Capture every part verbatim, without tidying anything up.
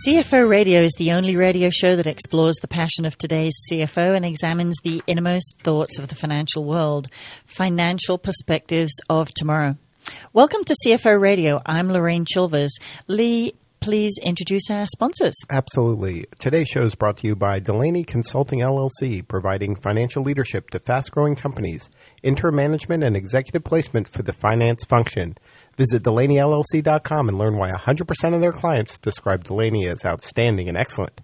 C F O Radio is the only radio show that explores the passion of today's C F O and examines the innermost thoughts of the financial world, financial perspectives of tomorrow. Welcome to C F O Radio. I'm Lorraine Chilvers. Lee, please introduce our sponsors. Absolutely. Today's show is brought to you by Delaney Consulting, L L C, providing financial leadership to fast-growing companies, interim management, and executive placement for the finance function. Visit Delaney L L C dot com and learn why one hundred percent of their clients describe Delaney as outstanding and excellent.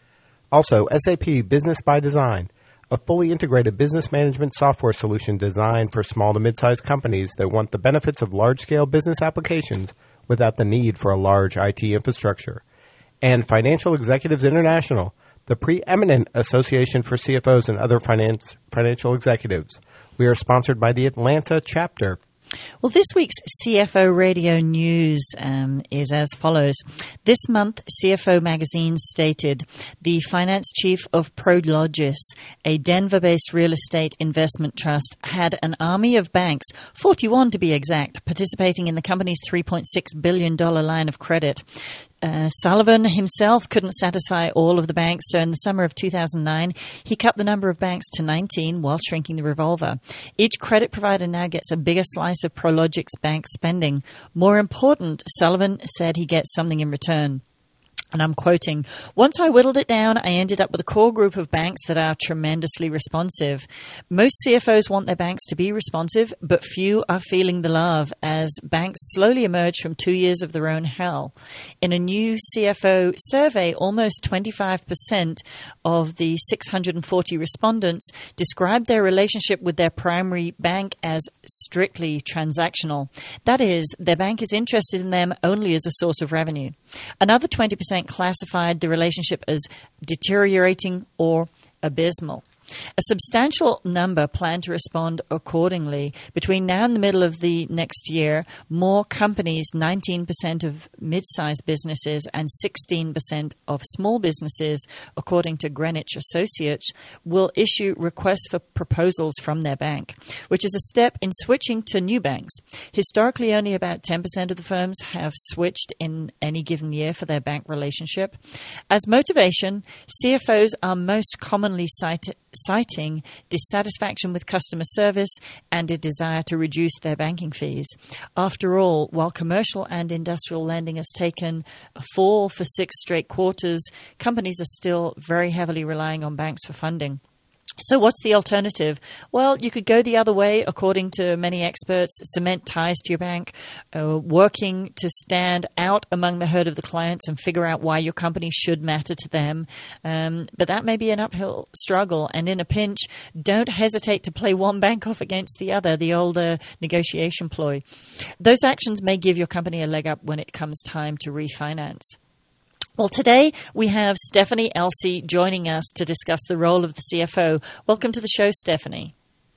Also, S A P Business by Design, a fully integrated business management software solution designed for small to mid-sized companies that want the benefits of large-scale business applications without the need for a large I T infrastructure. And Financial Executives International, the preeminent association for C F Os and other finance, financial executives. We are sponsored by the Atlanta chapter. Well, this week's C F O Radio News um, is as follows. This month, C F O Magazine stated, the finance chief of Prologis, a Denver-based real estate investment trust, had an army of banks, forty-one to be exact, participating in the company's three point six billion dollars line of credit. Uh, Sullivan himself couldn't satisfy all of the banks, so in the summer of two thousand nine, he cut the number of banks to nineteen while shrinking the revolver. Each credit provider now gets a bigger slice of Prologis bank spending. More important, Sullivan said he gets something in return. And I'm quoting, once I whittled it down, I ended up with a core group of banks that are tremendously responsive. Most C F Os want their banks to be responsive, but few are feeling the love as banks slowly emerge from two years of their own hell. In a new C F O survey, almost twenty-five percent of the six hundred forty respondents described their relationship with their primary bank as strictly transactional. That is, their bank is interested in them only as a source of revenue. Another twenty percent classified the relationship as deteriorating or abysmal. A substantial number plan to respond accordingly. Between now and the middle of the next year, more companies, nineteen percent of mid-sized businesses and sixteen percent of small businesses, according to Greenwich Associates, will issue requests for proposals from their bank, which is a step in switching to new banks. Historically, only about ten percent of the firms have switched in any given year for their bank relationship. As motivation, C F Os are most commonly cited citing dissatisfaction with customer service and a desire to reduce their banking fees. After all, while commercial and industrial lending has taken a fall for six straight quarters, companies are still very heavily relying on banks for funding. So what's the alternative? Well, you could go the other way, according to many experts, cement ties to your bank, uh, working to stand out among the herd of the clients and figure out why your company should matter to them. Um, but that may be an uphill struggle. And in a pinch, don't hesitate to play one bank off against the other, the old uh, negotiation ploy. Those actions may give your company a leg up when it comes time to refinance. Well, today we have Stephanie Elsey joining us to discuss the role of the C F O. Welcome to the show, Stephanie.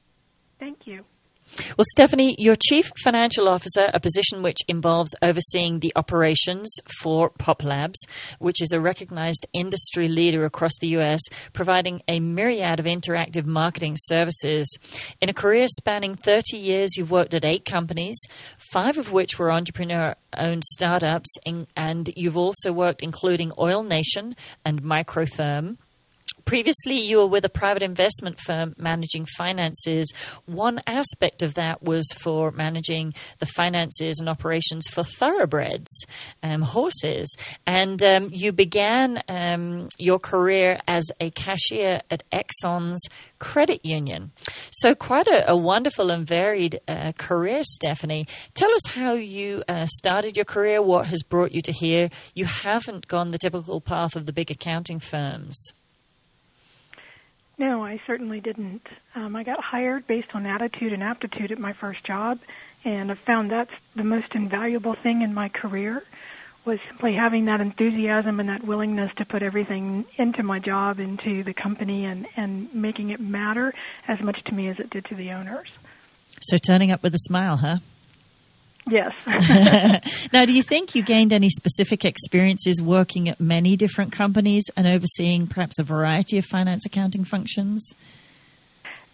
Thank you. Well, Stephanie, you're Chief Financial Officer, a position which involves overseeing the operations for Pop Labs, which is a recognized industry leader across the U S, providing a myriad of interactive marketing services. In a career spanning thirty years, you've worked at eight companies, five of which were entrepreneur-owned startups, and you've also worked including Oil Nation and Microtherm. Previously, you were with a private investment firm managing finances. One aspect of that was for managing the finances and operations for thoroughbreds, um, horses. And um, you began um, your career as a cashier at Exxon's credit union. So quite a, a wonderful and varied uh, career, Stephanie. Tell us how you uh, started your career, what has brought you to here. You haven't gone the typical path of the big accounting firms. No, I certainly didn't. Um, I got hired based on attitude and aptitude at my first job, and I've found that's the most invaluable thing in my career, was simply having that enthusiasm and that willingness to put everything into my job, into the company, and, and making it matter as much to me as it did to the owners. So turning up with a smile, huh? Yes. Now, do you think you gained any specific experiences working at many different companies and overseeing perhaps a variety of finance accounting functions?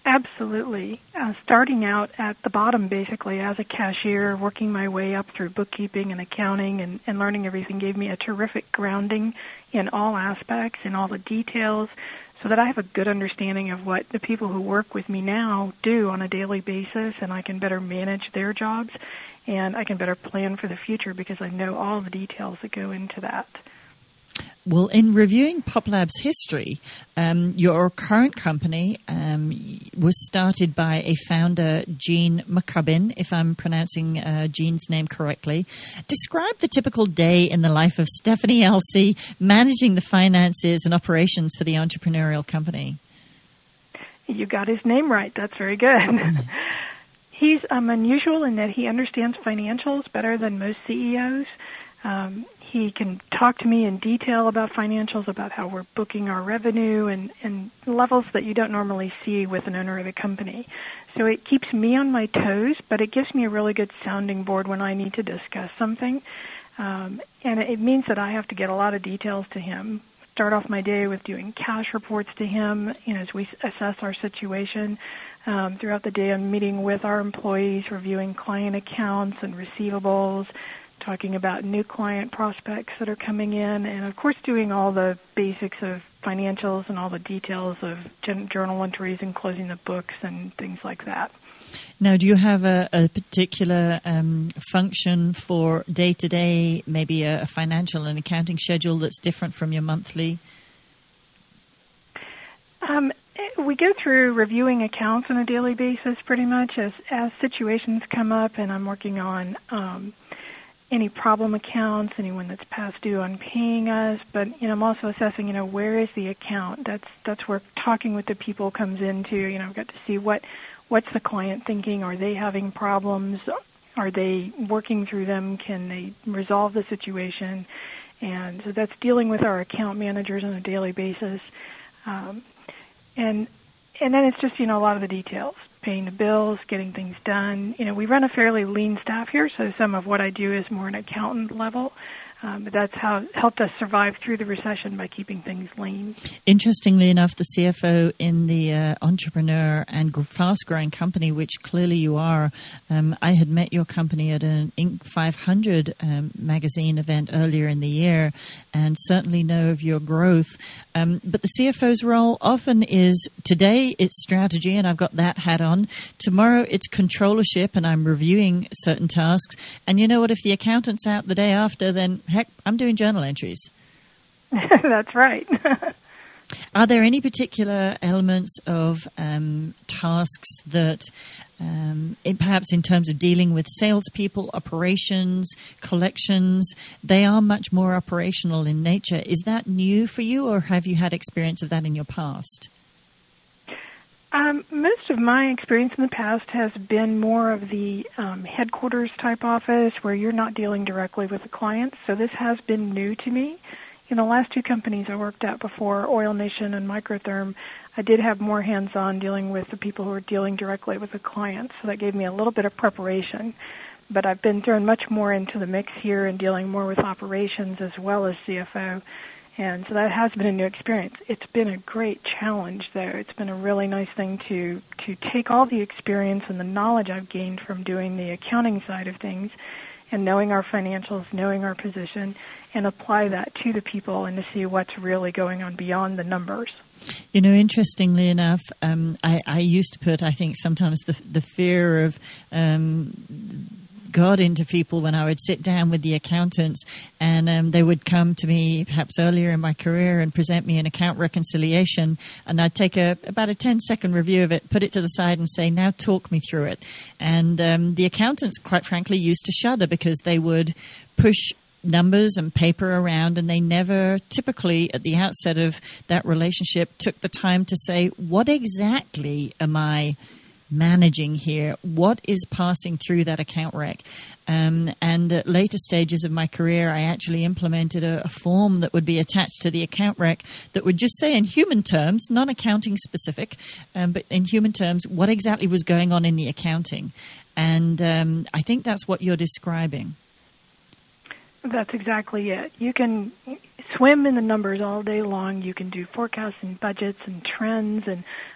Absolutely. Uh, starting out at the bottom, basically, as a cashier, working my way up through bookkeeping and accounting and, and learning everything gave me a terrific grounding in all aspects, in all the details, so that I have a good understanding of what the people who work with me now do on a daily basis, and I can better manage their jobs, and I can better plan for the future because I know all the details that go into that. Well, in reviewing PopLab's history, um, your current company um, was started by a founder, Gene McCubbin, if I'm pronouncing uh, Gene's name correctly. Describe the typical day in the life of Stephanie Elsey, managing the finances and operations for the entrepreneurial company. You got his name right. That's very good. He's um, unusual in that he understands financials better than most C E Os. Um, he can talk to me in detail about financials, about how we're booking our revenue and, and levels that you don't normally see with an owner of a company. So it keeps me on my toes, but it gives me a really good sounding board when I need to discuss something. Um, and it means that I have to get a lot of details to him. Start off my day with doing cash reports to him, you know, as we assess our situation. Um, throughout the day, I'm meeting with our employees, reviewing client accounts and receivables, talking about new client prospects that are coming in, and of course doing all the basics of financials and all the details of journal entries and closing the books and things like that. Now, do you have a, a particular um, function for day-to-day, maybe a, a financial and accounting schedule that's different from your monthly? Um, we go through reviewing accounts on a daily basis pretty much as, as situations come up, and I'm working on um, any problem accounts, anyone that's past due on paying us, but you know, I'm also assessing, you know, where is the account? That's that's where talking with the people comes into. You know, I've got to see what what's the client thinking. Are they having problems? Are they working through them? Can they resolve the situation? And so that's dealing with our account managers on a daily basis, um, and and then it's just, you know, a lot of the details. Paying the bills, getting things done. You know, we run a fairly lean staff here, so some of what I do is more an accountant level. Um, but that's how it helped us survive through the recession by keeping things lean. Interestingly enough, the C F O in the uh, entrepreneur and fast-growing company, which clearly you are, um, I had met your company at an Inc five hundred um, magazine event earlier in the year and certainly know of your growth. Um, but the C F O's role often is, today it's strategy, and I've got that hat on. Tomorrow it's controllership, and I'm reviewing certain tasks. And you know what? If the accountant's out the day after, then heck, I'm doing journal entries. That's right. Are there any particular elements of um, tasks that, um, it, perhaps in terms of dealing with salespeople, operations, collections, they are much more operational in nature? Is that new for you, or have you had experience of that in your past? Um, most of my experience in the past has been more of the um, headquarters type office where you're not dealing directly with the clients. So this has been new to me. In the last two companies I worked at before, Oil Nation and Microtherm, I did have more hands-on dealing with the people who are dealing directly with the clients. So that gave me a little bit of preparation. But I've been thrown much more into the mix here and dealing more with operations as well as C F O. And so that has been a new experience. It's been a great challenge, though. It's been a really nice thing to, to take all the experience and the knowledge I've gained from doing the accounting side of things and knowing our financials, knowing our position, and apply that to the people and to see what's really going on beyond the numbers. You know, interestingly enough, um, I, I used to put, I think, sometimes the, the fear of um, God into people when I would sit down with the accountants, and um, they would come to me perhaps earlier in my career and present me an account reconciliation, and I'd take a about a ten second review of it, put it to the side and say, now talk me through it. And um, the accountants, quite frankly, used to shudder because they would push numbers and paper around, and they never typically at the outset of that relationship took the time to say, what exactly am I managing here? What is passing through that account rec? Um, and at later stages of my career, I actually implemented a, a form that would be attached to the account rec that would just say in human terms, non-accounting specific, um, but in human terms, what exactly was going on in the accounting. And um, I think that's what you're describing. That's exactly it. You can swim in the numbers all day long. You can do forecasts and budgets and trends and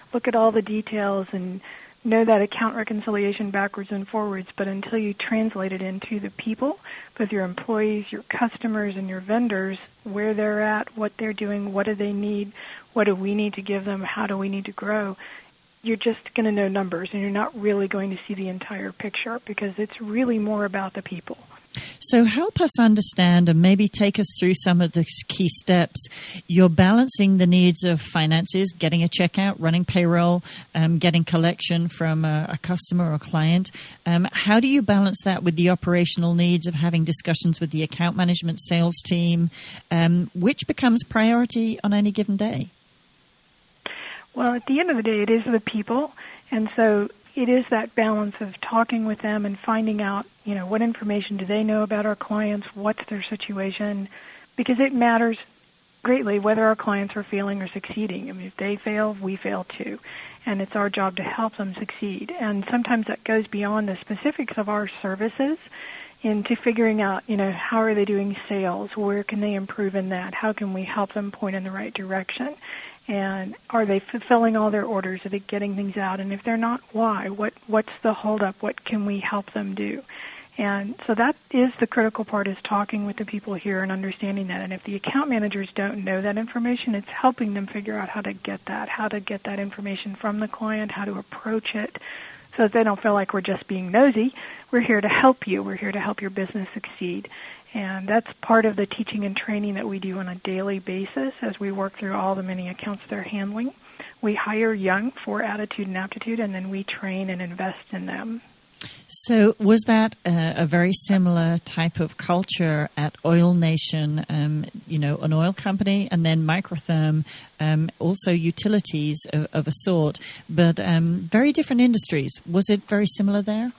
look at all the details and know that account reconciliation backwards and forwards, but until you translate it into the people, both your employees, your customers, and your vendors, where they're at, what they're doing, what do they need, what do we need to give them, how do we need to grow, you're just going to know numbers, and you're not really going to see the entire picture because it's really more about the people. So help us understand and maybe take us through some of the key steps. You're balancing the needs of finances, getting a check out, running payroll, um, getting collection from a, a customer or client. Um, how do you balance that with the operational needs of having discussions with the account management sales team? Um, which becomes priority on any given day? Well, at the end of the day, it is the people, and so it is that balance of talking with them and finding out, you know, what information do they know about our clients, what's their situation, because it matters greatly whether our clients are failing or succeeding. I mean, if they fail, we fail too, and it's our job to help them succeed. And sometimes that goes beyond the specifics of our services into figuring out, you know, how are they doing sales, where can they improve in that, how can we help them point in the right direction. And are they fulfilling all their orders? Are they getting things out? And if they're not, why? What What's the holdup? What can we help them do? And so that is the critical part, is talking with the people here and understanding that. And if the account managers don't know that information, it's helping them figure out how to get that, how to get that information from the client, how to approach it, so that they don't feel like we're just being nosy. We're here to help you. We're here to help your business succeed. And that's part of the teaching and training that we do on a daily basis as we work through all the many accounts they're handling. We hire young for attitude and aptitude, and then we train and invest in them. So was that uh, a very similar type of culture at Oil Nation, um, you know, an oil company, and then Microtherm, um, also utilities of, of a sort, but um, very different industries. Was it very similar there?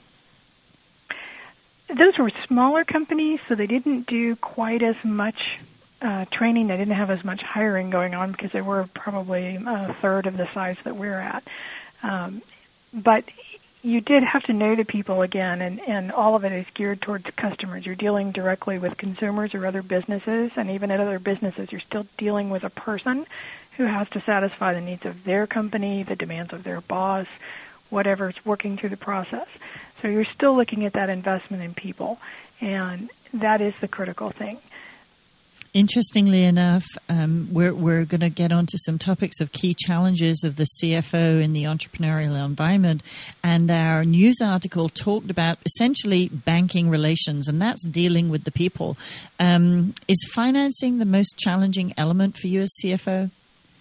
Those were smaller companies, so they didn't do quite as much uh, training. They didn't have as much hiring going on because they were probably a third of the size that we're at. Um, but you did have to know the people again, and, and all of it is geared towards customers. You're dealing directly with consumers or other businesses, and even at other businesses, you're still dealing with a person who has to satisfy the needs of their company, the demands of their boss, whatever's working through the process. So you're still looking at that investment in people, and that is the critical thing. Interestingly enough, um, we're, we're going to get onto some topics of key challenges of the C F O in the entrepreneurial environment, and our news article talked about essentially banking relations, and that's dealing with the people. Um, is financing the most challenging element for you as C F O?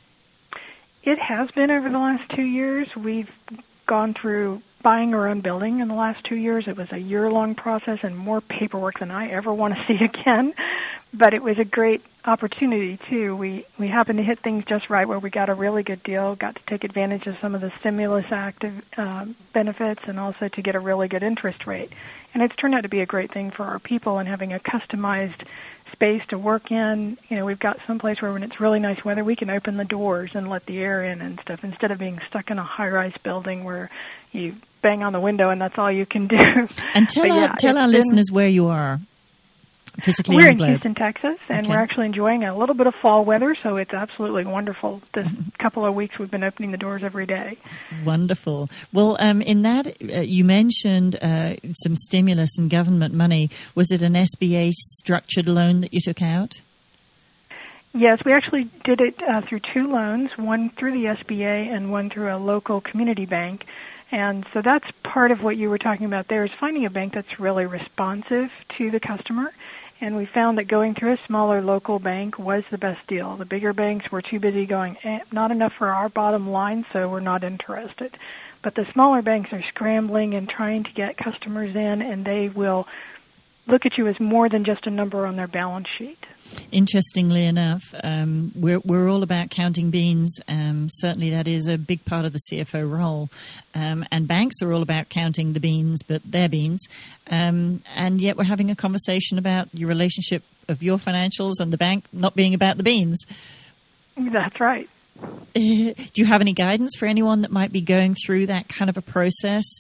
It has been over the last two years. We've gone through buying our own building in the last two years. It was a year-long process and more paperwork than I ever want to see again. But it was a great opportunity, too. We we happened to hit things just right where we got a really good deal, got to take advantage of some of the stimulus act uh, benefits, and also to get a really good interest rate. And it's turned out to be a great thing for our people, and having a customized space to work in. You know, we've got some place where when it's really nice weather, we can open the doors and let the air in and stuff, instead of being stuck in a high-rise building where you bang on the window and that's all you can do. And tell but our, yeah, tell our been, listeners where you are. Physically we're in in globe. Houston, Texas, and okay. we're actually enjoying a little bit of fall weather, so it's absolutely wonderful. This couple of weeks we've been opening the doors every day. Wonderful. Well, um, in that, uh, you mentioned uh, some stimulus and government money. Was it an S B A structured loan that you took out? Yes, we actually did it uh, through two loans, one through the S B A and one through a local community bank. And so that's part of what you were talking about there, is finding a bank that's really responsive to the customer. And we found that going through a smaller local bank was the best deal. The bigger banks were too busy going, eh, not enough for our bottom line, so we're not interested. But the smaller banks are scrambling and trying to get customers in, and they will look at you as more than just a number on their balance sheet. Interestingly enough, um, we're we're all about counting beans. Um, certainly, that is a big part of the C F O role. Um, and banks are all about counting the beans, but their beans. Um, and yet, we're having a conversation about your relationship of your financials and the bank not being about the beans. That's right. Do you have any guidance for anyone that might be going through that kind of a process?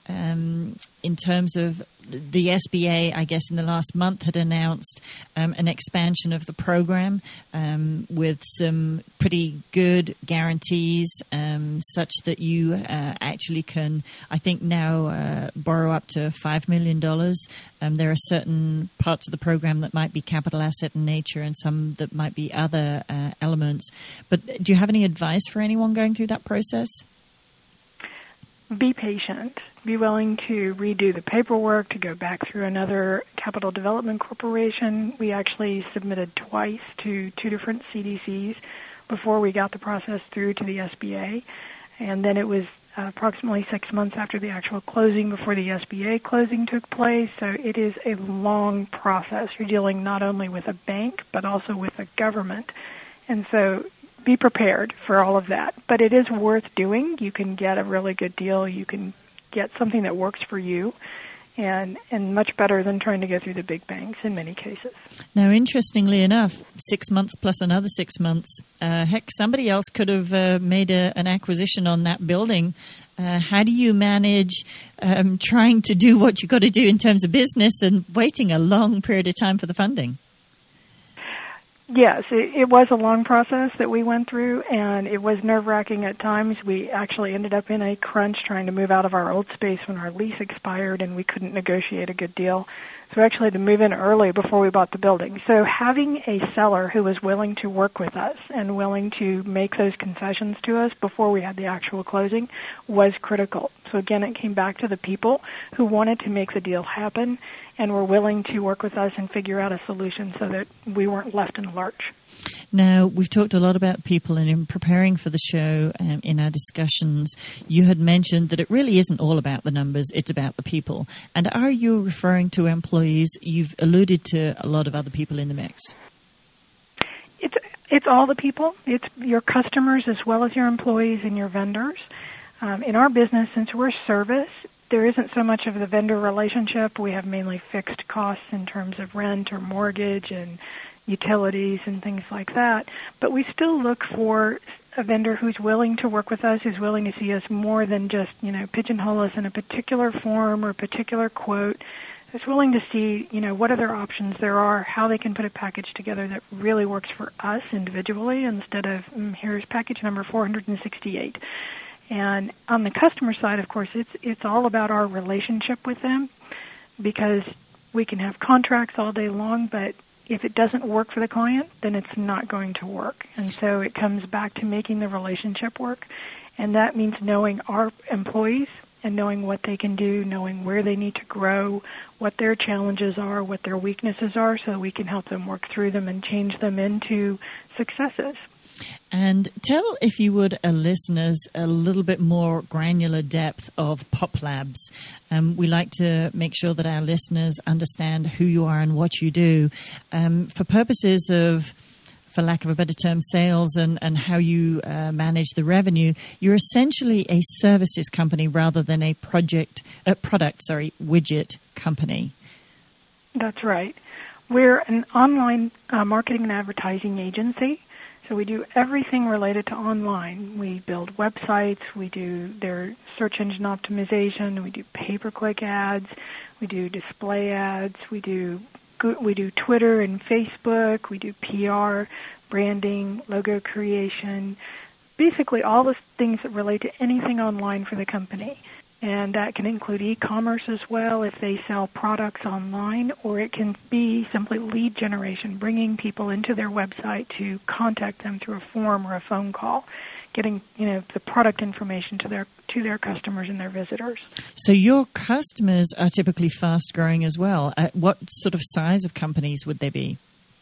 um, in terms of the S B A, I guess in the last month had announced um, an expansion of the program um, with some pretty good guarantees um, such that you uh, actually can, I think now, uh, borrow up to five million dollars. Um, there are certain parts of the program that might be capital asset in nature and some that might be other uh, elements. But do you have any advice for anyone going through that process? Be patient. Be willing to redo the paperwork, to go back through another capital development corporation. We actually submitted twice to two different C D Cs before we got the process through to the S B A. And then it was uh, approximately six months after the actual closing before the S B A closing took place. So it is a long process. You're dealing not only with a bank, but also with a government. And so be prepared for all of that. But it is worth doing. You can get a really good deal. You can get something that works for you, and and much better than trying to go through the big banks in many cases. Now, interestingly enough, six months plus another six months, uh, heck, somebody else could have uh, made a, an acquisition on that building. Uh, how do you manage um, trying to do what you've got to do in terms of business and waiting a long period of time for the funding? Yes, it, it was a long process that we went through, and it was nerve-wracking at times. We actually ended up in a crunch trying to move out of our old space when our lease expired, and we couldn't negotiate a good deal. So we actually had to move in early before we bought the building. So having a seller who was willing to work with us and willing to make those concessions to us before we had the actual closing was critical. So again, it came back to the people who wanted to make the deal happen and were willing to work with us and figure out a solution so that we weren't left in the lurch. Now, we've talked a lot about people, and in preparing for the show, um, in our discussions, you had mentioned that it really isn't all about the numbers, it's about the people. And are you referring to employees? You've alluded to a lot of other people in the mix. It's, it's all the people. It's your customers as well as your employees and your vendors. Um, in our business, since we're service, there isn't so much of the vendor relationship. We have mainly fixed costs in terms of rent or mortgage and utilities and things like that. But we still look for a vendor who's willing to work with us, who's willing to see us more than just, you know, pigeonhole us in a particular form or a particular quote. Who's willing to see, you know, what other options there are, how they can put a package together that really works for us individually instead of, mm, here's package number four hundred sixty-eight. And on the customer side, of course, it's it's all about our relationship with them, because we can have contracts all day long, but if it doesn't work for the client, then it's not going to work. And so it comes back to making the relationship work, and that means knowing our employees and knowing what they can do, knowing where they need to grow, what their challenges are, what their weaknesses are, so we can help them work through them and change them into successes. And tell, if you would, our listeners a little bit more granular depth of Pop Labs. Um, we like to make sure that our listeners understand who you are and what you do. Um, for purposes of, for lack of a better term, sales and, and how you uh, manage the revenue, you're essentially a services company rather than a project, uh, product, sorry, widget company. That's right. We're an online uh, marketing and advertising agency. So we do everything related to online. We build websites, we do their search engine optimization, we do pay-per-click ads, we do display ads, we do we do Twitter and Facebook, we do P R, branding, logo creation, basically all the things that relate to anything online for the company. And that can include e-commerce as well if they sell products online, or it can be simply lead generation, bringing people into their website to contact them through a form or a phone call, getting, you know, the product information to their to their customers and their visitors. So your customers are typically fast growing as well. Uh, what sort of size of companies would they be?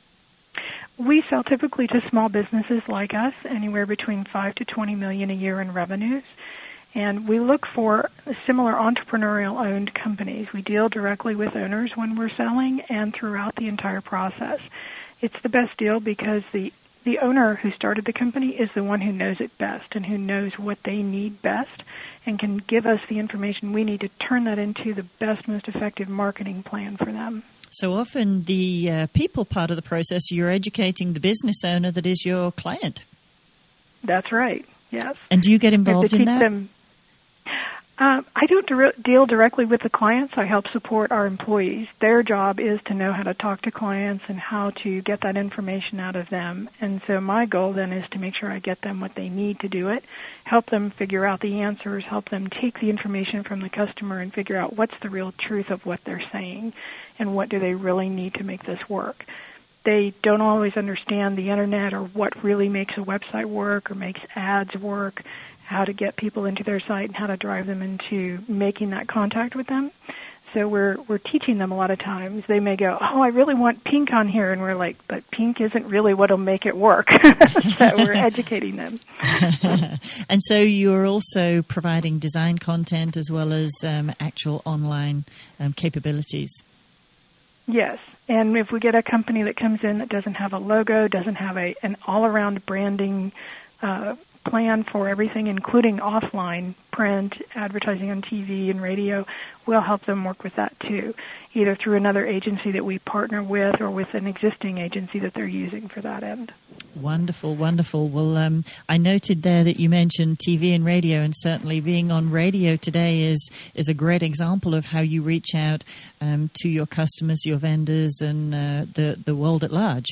We sell typically to small businesses like us, anywhere between five to twenty million a year in revenues. And we look for similar entrepreneurial-owned companies. We deal directly with owners when we're selling and throughout the entire process. It's the best deal because the, the owner who started the company is the one who knows it best and who knows what they need best and can give us the information we need to turn that into the best, most effective marketing plan for them. So often the uh, people part of the process, you're educating the business owner that is your client. That's right, yes. And do you get involved in that? Them, Um, I don't dir- deal directly with the clients. I help support our employees. Their job is to know how to talk to clients and how to get that information out of them. And so my goal then is to make sure I get them what they need to do it, help them figure out the answers, help them take the information from the customer and figure out what's the real truth of what they're saying and what do they really need to make this work. They don't always understand the internet or what really makes a website work or makes ads work, how to get people into their site and how to drive them into making that contact with them. So we're we're teaching them a lot of times. They may go, oh, I really want pink on here. And we're like, but pink isn't really what will make it work. So we're educating them. And so you're also providing design content as well as um, actual online um, capabilities. Yes. And if we get a company that comes in that doesn't have a logo, doesn't have a an all-around branding uh plan for everything, including offline print, advertising on T V and radio, we'll help them work with that too, either through another agency that we partner with or with an existing agency that they're using for that end. Wonderful, wonderful. Well, um, I noted there that you mentioned T V and radio, and certainly being on radio today is is a great example of how you reach out um, to your customers, your vendors, and uh, the, the world at large.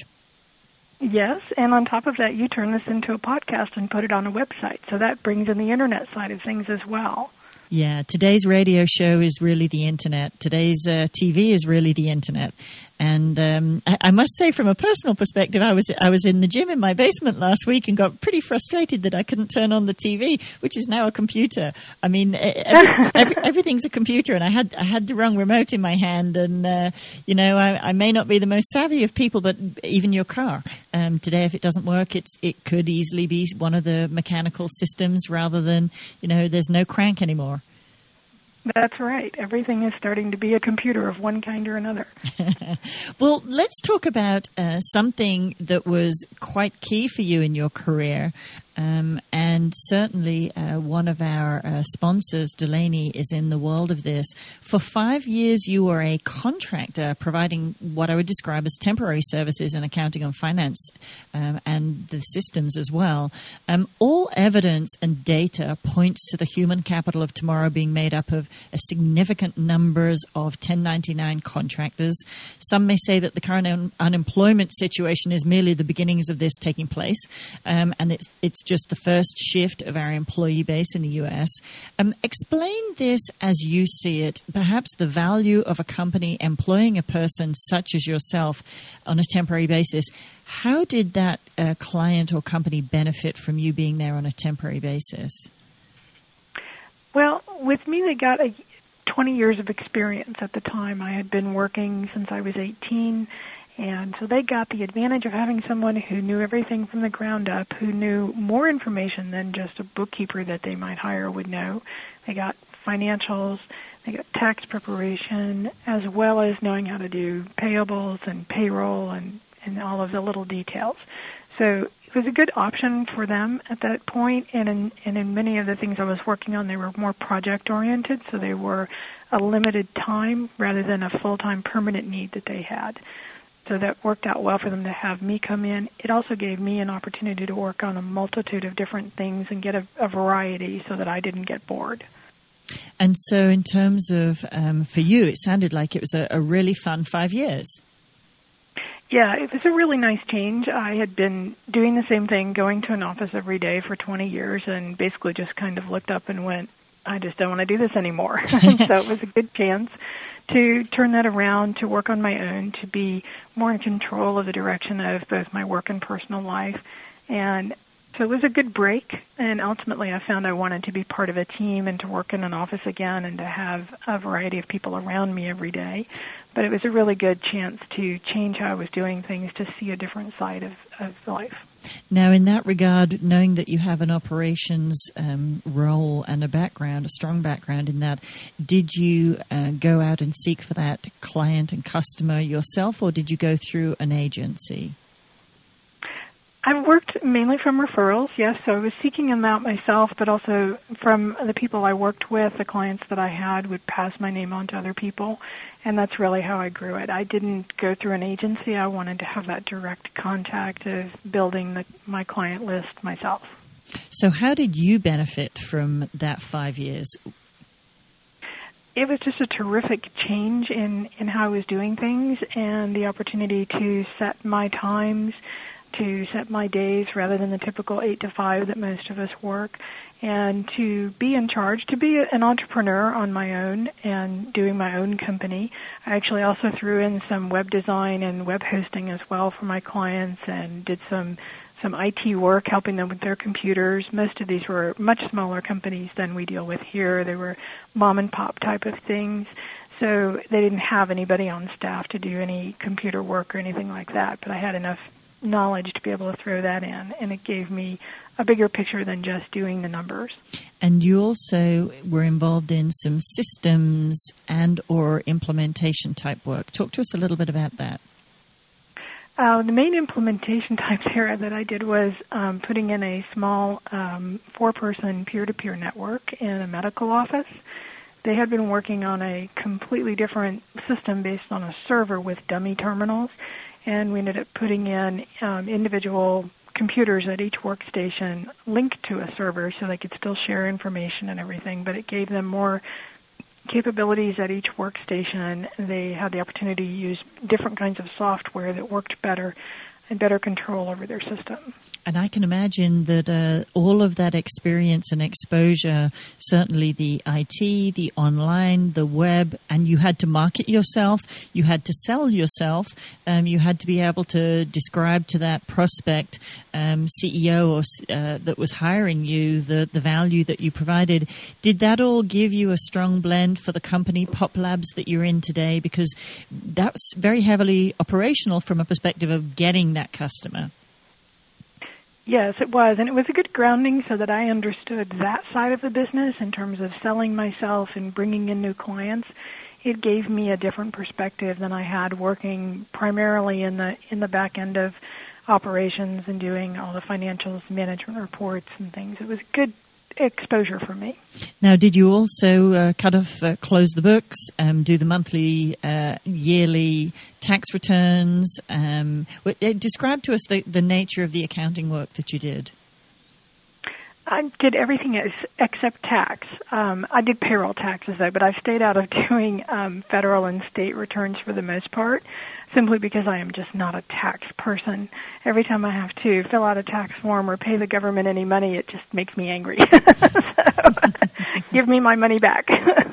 Yes, and on top of that, you turn this into a podcast and put it on a website. So that brings in the internet side of things as well. Yeah, today's radio show is really the internet. Today's uh, T V is really the internet. And um, I, I must say, from a personal perspective, I was I was in the gym in my basement last week and got pretty frustrated that I couldn't turn on the T V, which is now a computer. I mean, every, every, everything's a computer, and I had I had the wrong remote in my hand. And uh, you know, I, I may not be the most savvy of people, but even your car um, today, if it doesn't work, it's it could easily be one of the mechanical systems rather than, you know, there's no crank anymore. That's right. Everything is starting to be a computer of one kind or another. Well, let's talk about uh, something that was quite key for you in your career. Um, and certainly uh, one of our uh, sponsors, Delaney, is in the world of this. For five years, you were a contractor providing what I would describe as temporary services in accounting and finance um, and the systems as well. Um, all evidence and data points to the human capital of tomorrow being made up of a significant numbers of ten ninety-nine contractors. Some may say that the current un- unemployment situation is merely the beginnings of this taking place, um, and it's it's just the first shift of our employee base in the U S. Um, explain this as you see it, perhaps the value of a company employing a person such as yourself on a temporary basis. How did that uh, client or company benefit from you being there on a temporary basis? Well, with me, they got a twenty years of experience at the time. I had been working since I was eighteen. And so they got the advantage of having someone who knew everything from the ground up, who knew more information than just a bookkeeper that they might hire would know. They got financials, they got tax preparation, as well as knowing how to do payables and payroll and, and all of the little details. So it was a good option for them at that point, and in, and in many of the things I was working on, they were more project-oriented, so they were a limited time rather than a full-time permanent need that they had. So that worked out well for them to have me come in. It also gave me an opportunity to work on a multitude of different things and get a, a variety so that I didn't get bored. And so in terms of, um, for you, it sounded like it was a, a really fun five years. Yeah, it was a really nice change. I had been doing the same thing, going to an office every day for twenty years, and basically just kind of looked up and went, I just don't want to do this anymore. So it was a good chance to turn that around, to work on my own, to be more in control of the direction of both my work and personal life. And so it was a good break, and ultimately I found I wanted to be part of a team and to work in an office again and to have a variety of people around me every day. But it was a really good chance to change how I was doing things, to see a different side of, of life. Now, in that regard, knowing that you have an operations um, role and a background, a strong background in that, did you uh, go out and seek for that client and customer yourself, or did you go through an agency? I worked mainly from referrals, yes, so I was seeking them out myself, but also from the people I worked with, the clients that I had would pass my name on to other people, and that's really how I grew it. I didn't go through an agency. I wanted to have that direct contact of building the, my client list myself. So how did you benefit from that five years? it was just a terrific change in, in how I was doing things, and the opportunity to set my times, to set my days rather than the typical eight to five that most of us work, and to be in charge, to be an entrepreneur on my own and doing my own company. I actually also threw in some web design and web hosting as well for my clients, and did some some I T work, helping them with their computers. Most of these were much smaller companies than we deal with here. They were mom and pop type of things. So they didn't have anybody on staff to do any computer work or anything like that, but I had enough knowledge to be able to throw that in, and it gave me a bigger picture than just doing the numbers. And you also were involved in some systems and or implementation type work. Talk to us a little bit about that. Uh, the main implementation type there that I did was um, putting in a small um, four-person peer-to-peer network in a medical office. They had been working on a completely different system based on a server with dummy terminals, and we ended up putting in um, individual computers at each workstation linked to a server so they could still share information and everything, but it gave them more capabilities at each workstation. They had the opportunity to use different kinds of software that worked better and better control over their system. And I can imagine that uh, all of that experience and exposure, certainly the I T, the online, the web, and you had to market yourself, you had to sell yourself, um, you had to be able to describe to that prospect um, C E O or, uh, that was hiring you the, the value that you provided. Did that all give you a strong blend for the company, Pop Labs, that you're in today? Because that's very heavily operational from a perspective of getting that customer. Yes, it was, and it was a good grounding so that I understood that side of the business in terms of selling myself and bringing in new clients. It gave me a different perspective than I had working primarily in the in the back end of operations and doing all the financials, management reports and things. It was good exposure for me. Now, did you also uh, cut off, uh, close the books, um, do the monthly, uh, yearly tax returns? Um, describe to us the, the nature of the accounting work that you did. I did everything except tax. Um, I did payroll taxes, though, but I've stayed out of doing um, federal and state returns for the most part, simply because I am just not a tax person. Every time I have to fill out a tax form or pay the government any money, it just makes me angry. So, give me my money back.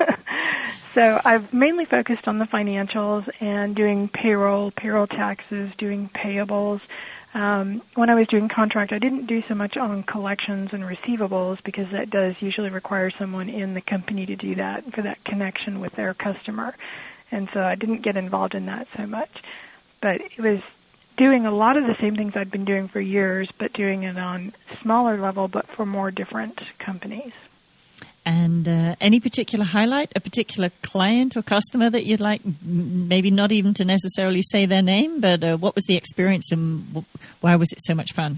So I've mainly focused on the financials and doing payroll, payroll taxes, doing payables. Um, when I was doing contract, I didn't do so much on collections and receivables because that does usually require someone in the company to do that for that connection with their customer. And so I didn't get involved in that so much. But it was doing a lot of the same things I'd been doing for years, but doing it on smaller level, but for more different companies. And uh, any particular highlight, a particular client or customer that you'd like, maybe not even to necessarily say their name, but uh, what was the experience and why was it so much fun?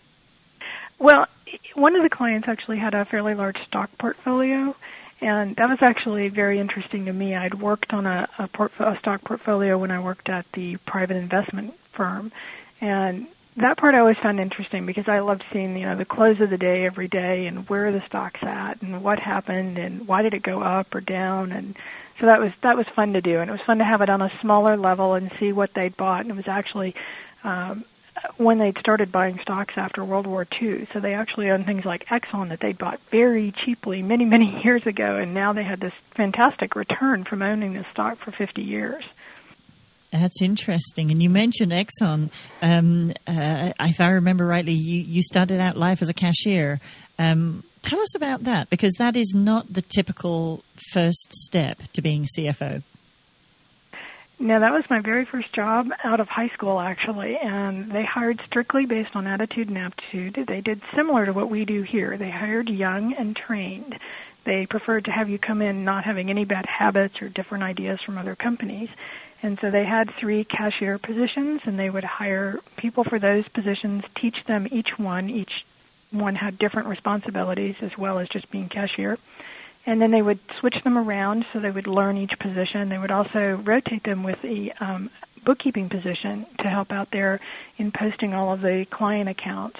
Well, one of the clients actually had a fairly large stock portfolio, and that was actually very interesting to me. I'd worked on a, a, portf- a stock portfolio when I worked at the private investment firm, and that part I always found interesting because I loved seeing, you know, the close of the day every day and where are the stocks at and what happened and why did it go up or down. And so that was that was fun to do. And it was fun to have it on a smaller level and see what they'd bought. And it was actually um, when they'd started buying stocks after World War Two. So they actually owned things like Exxon that they'd bought very cheaply many, many years ago. And now they had this fantastic return from owning the stock for fifty years. That's interesting. And you mentioned Exxon. Um, uh, if I remember rightly, you, you started out life as a cashier. Um, tell us about that, because that is not the typical first step to being C F O. No, that was my very first job out of high school, actually, and they hired strictly based on attitude and aptitude. They did similar to what we do here. They hired young and trained. They preferred to have you come in not having any bad habits or different ideas from other companies. And so they had three cashier positions, and they would hire people for those positions, teach them each one. Each one had different responsibilities as well as just being cashier. And then they would switch them around so they would learn each position. They would also rotate them with a um, bookkeeping position to help out there in posting all of the client accounts.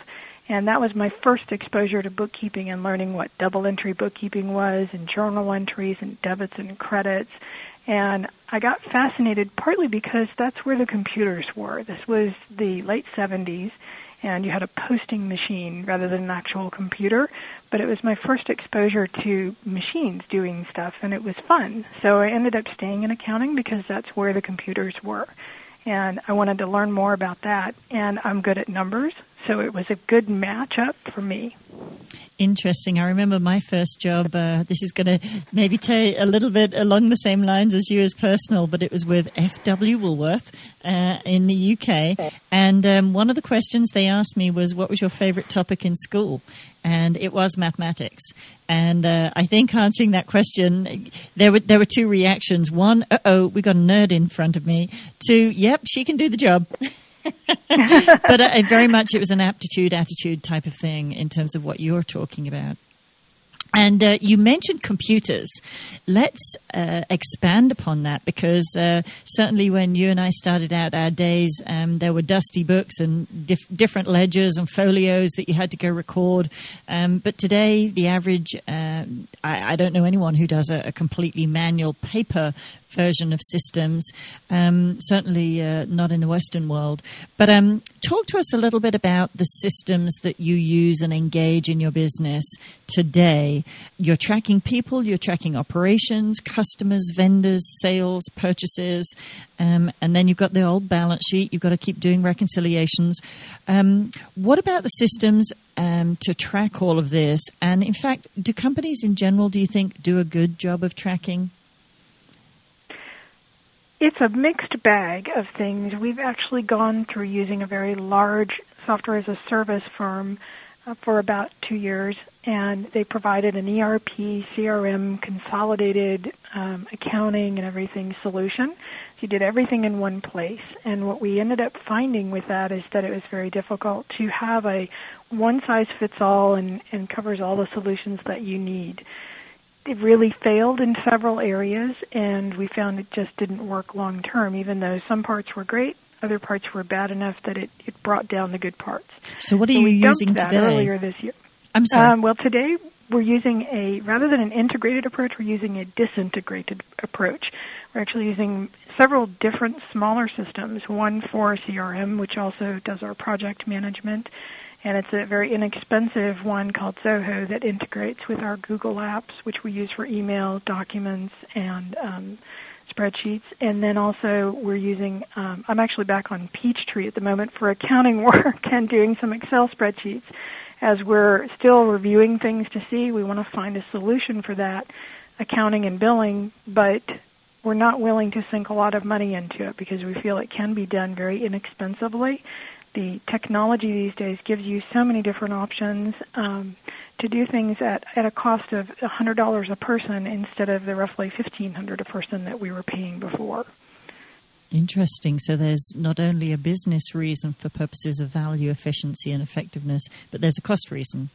And that was my first exposure to bookkeeping and learning what double entry bookkeeping was and journal entries and debits and credits. And I got fascinated partly because that's where the computers were. This was the late seventies, and you had a posting machine rather than an actual computer. But it was my first exposure to machines doing stuff, and it was fun. So I ended up staying in accounting because that's where the computers were. And I wanted to learn more about that, and I'm good at numbers, so it was a good match-up for me. Interesting. I remember my first job, uh, this is going to maybe take a little bit along the same lines as you as personal, but it was with F W Woolworth uh, in the U K. And um, one of the questions they asked me was, what was your favorite topic in school? And it was mathematics. And uh, I think answering that question, there were there were two reactions. One, uh-oh, we got a nerd in front of me. Two, yep, she can do the job. But uh, very much it was an aptitude, attitude type of thing in terms of what you're talking about. And uh, you mentioned computers. Let's uh, expand upon that, because uh, certainly when you and I started out our days, um, there were dusty books and dif- different ledgers and folios that you had to go record. Um, but today, the average, uh, I, I don't know anyone who does a, a completely manual paper version of systems, um, certainly uh, not in the Western world. But um, talk to us a little bit about the systems that you use and engage in your business today. You're tracking people, you're tracking operations, customers, vendors, sales, purchases, um, and then you've got the old balance sheet. You've got to keep doing reconciliations. Um, what about the systems um, to track all of this? And in fact, do companies in general, do you think, do a good job of tracking? It's a mixed bag of things. We've actually gone through using a very large software as a service firm uh, for about two years, and they provided an E R P, C R M, consolidated um, accounting and everything solution. So you did everything in one place. And what we ended up finding with that is that it was very difficult to have a one-size-fits-all and, and covers all the solutions that you need. It really failed in several areas, and we found it just didn't work long term, even though some parts were great, other parts were bad enough that it, it brought down the good parts. So what are so you we using that today? Earlier this year. I'm sorry. Um, well, today we're using a, rather than an integrated approach, we're using a disintegrated approach. We're actually using several different smaller systems, one for C R M, which also does our project management, and it's a very inexpensive one called Zoho that integrates with our Google Apps, which we use for email, documents, and um, spreadsheets. And then also we're using, um, I'm actually back on Peachtree at the moment for accounting work and doing some Excel spreadsheets. As we're still reviewing things to see, we want to find a solution for that, accounting and billing, but we're not willing to sink a lot of money into it because we feel it can be done very inexpensively. The technology these days gives you so many different options um, to do things at, at a cost of one hundred dollars a person instead of the roughly fifteen hundred dollars a person that we were paying before. Interesting. So there's not only a business reason for purposes of value, efficiency, and effectiveness, but there's a cost reason.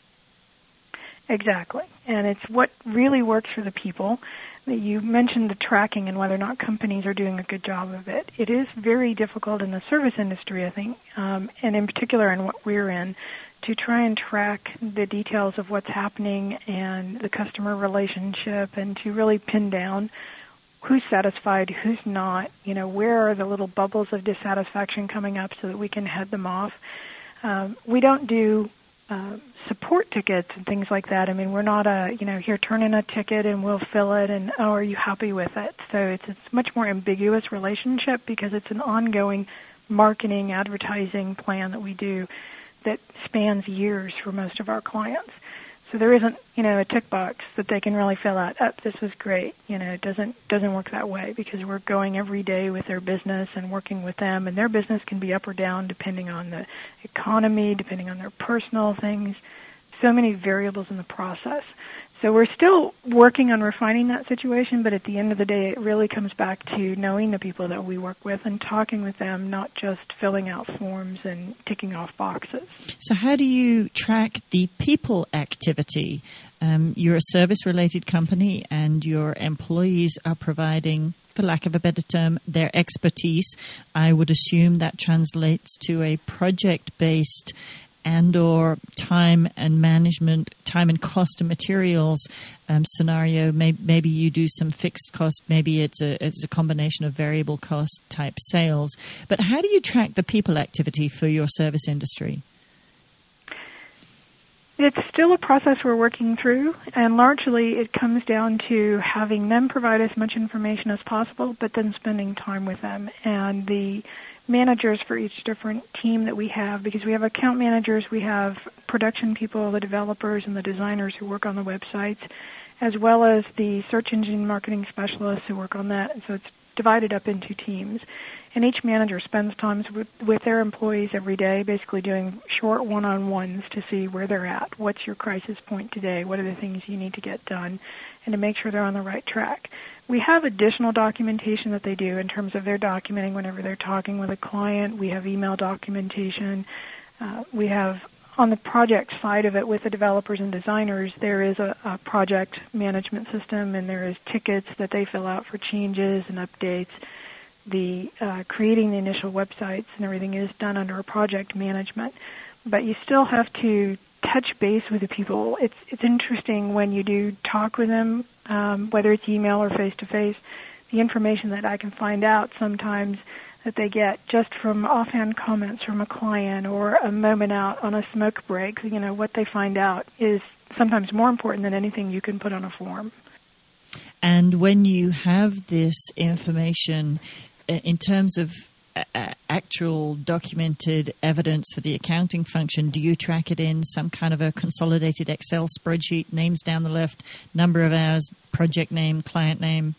Exactly. And it's what really works for the people. You mentioned the tracking and whether or not companies are doing a good job of it. It is very difficult in the service industry, I think, um, and in particular in what we're in, to try and track the details of what's happening and the customer relationship and to really pin down who's satisfied, who's not, you know, where are the little bubbles of dissatisfaction coming up so that we can head them off. Um, we don't do uh, support tickets and things like that. I mean, we're not a, you know, here, turn in a ticket and we'll fill it and, oh, are you happy with it? So it's it's much more ambiguous relationship because it's an ongoing marketing, advertising plan that we do that spans years for most of our clients. So there isn't, you know, a tick box that they can really fill out. Oh, this was great. You know, it doesn't doesn't work that way because we're going every day with their business and working with them, and their business can be up or down depending on the economy, depending on their personal things. So many variables in the process. So we're still working on refining that situation, but at the end of the day, it really comes back to knowing the people that we work with and talking with them, not just filling out forms and ticking off boxes. So how do you track the people activity? Um, you're a service-related company and your employees are providing, for lack of a better term, their expertise. I would assume that translates to a project-based and or time and management, time and cost of materials um, scenario. Maybe, maybe you do some fixed cost. Maybe it's a it's a combination of variable cost type sales. But how do you track the people activity for your service industry? It's still a process we're working through, and largely it comes down to having them provide as much information as possible, but then spending time with them. And the managers for each different team that we have, because we have account managers, we have production people, the developers and the designers who work on the websites, as well as the search engine marketing specialists who work on that. And so it's divided up into teams. And each manager spends time with, with their employees every day, basically doing short one-on-ones to see where they're at. What's your crisis point today? What are the things you need to get done? And to make sure they're on the right track. We have additional documentation that they do in terms of their documenting whenever they're talking with a client. We have email documentation. Uh, we have, on the project side of it with the developers and designers, there is a, a project management system, and there is tickets that they fill out for changes and updates. The uh, creating the initial websites and everything is done under a project management, but you still have to touch base with the people. It's it's interesting when you do talk with them, um, whether it's email or face to face. The information that I can find out sometimes that they get just from offhand comments from a client or a moment out on a smoke break. You know, what they find out is sometimes more important than anything you can put on a form. And when you have this information, in terms of uh, actual documented evidence for the accounting function, do you track it in some kind of a consolidated Excel spreadsheet, names down the left, number of hours, project name, client name?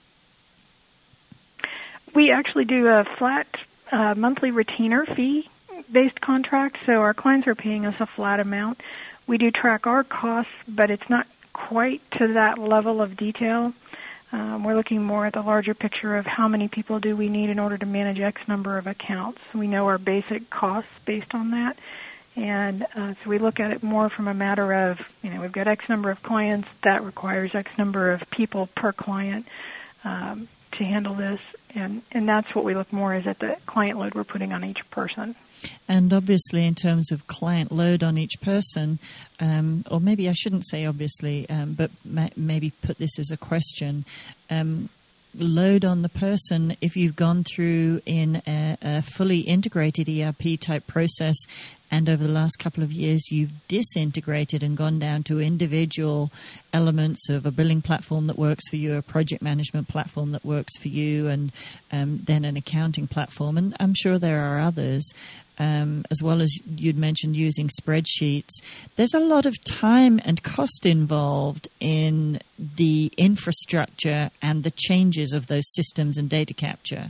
We actually do a flat uh, monthly retainer fee-based contract, so our clients are paying us a flat amount. We do track our costs, but it's not quite to that level of detail. Um, we're looking more at the larger picture of how many people do we need in order to manage X number of accounts. We know our basic costs based on that. And uh, so we look at it more from a matter of, you know, we've got X number of clients, that requires X number of people per client um, to handle this. And, and that's what we look more is at the client load we're putting on each person. And obviously in terms of client load on each person, um, or maybe I shouldn't say obviously, um, but ma- maybe put this as a question, um, load on the person if you've gone through in a, a fully integrated E R P type process and over the last couple of years you've disintegrated and gone down to individual elements of a billing platform that works for you, a project management platform that works for you, and um, then an accounting platform. And I'm sure there are others, um, as well as you'd mentioned using spreadsheets. There's a lot of time and cost involved in the infrastructure and the changes of those systems and data capture.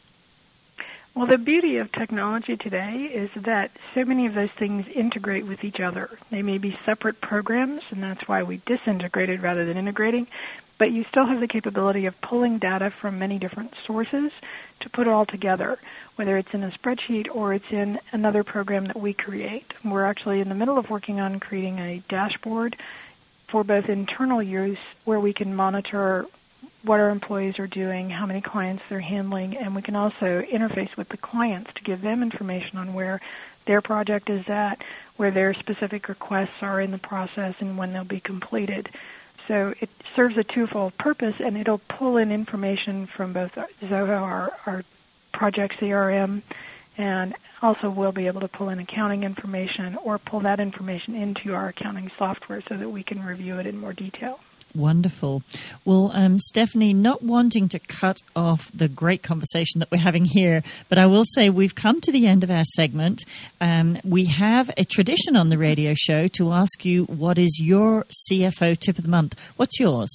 Well, the beauty of technology today is that so many of those things integrate with each other. They may be separate programs, and that's why we disintegrated rather than integrating, but you still have the capability of pulling data from many different sources to put it all together, whether it's in a spreadsheet or it's in another program that we create. We're actually in the middle of working on creating a dashboard for both internal use where we can monitor what our employees are doing, how many clients they're handling, and we can also interface with the clients to give them information on where their project is at, where their specific requests are in the process, and when they'll be completed. So it serves a twofold purpose, and it'll pull in information from both Zoho, our, our project C R M, and also we'll be able to pull in accounting information or pull that information into our accounting software so that we can review it in more detail. Wonderful. Well, um, Stephanie, not wanting to cut off the great conversation that we're having here, but I will say we've come to the end of our segment. Um, we have a tradition on the radio show to ask you what is your C F O tip of the month. What's yours?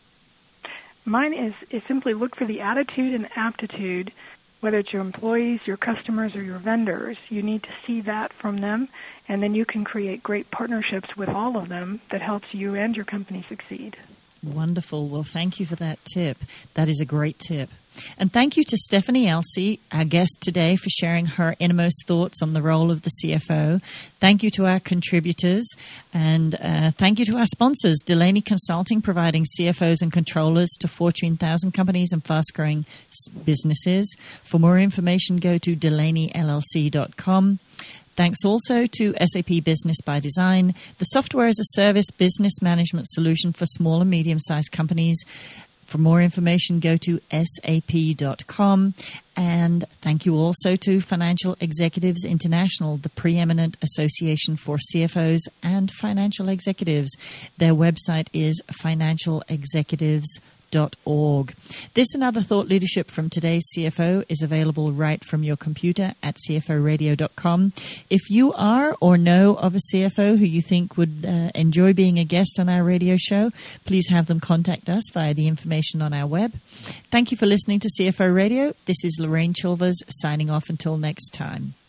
Mine is, is simply look for the attitude and aptitude, whether it's your employees, your customers, or your vendors. You need to see that from them, and then you can create great partnerships with all of them that helps you and your company succeed. Wonderful. Well, thank you for that tip. That is a great tip. And thank you to Stephanie Elsey, our guest today, for sharing her innermost thoughts on the role of the C F O. Thank you to our contributors, and uh, thank you to our sponsors, Delaney Consulting, providing C F Os and controllers to Fortune one thousand companies and fast-growing businesses. For more information, go to delaney l l c dot com. Thanks also to S A P Business by Design, the software as a service business management solution for small and medium-sized companies. For more information, go to S A P dot com. And thank you also to Financial Executives International, the preeminent association for C F Os and financial executives. Their website is financial executives dot org. This and other thought leadership from today's C F O is available right from your computer at C F O radio dot com. If you are or know of a C F O who you think would uh, enjoy being a guest on our radio show, please have them contact us via the information on our web. Thank you for listening to C F O Radio. This is Lorraine Chilvers signing off until next time.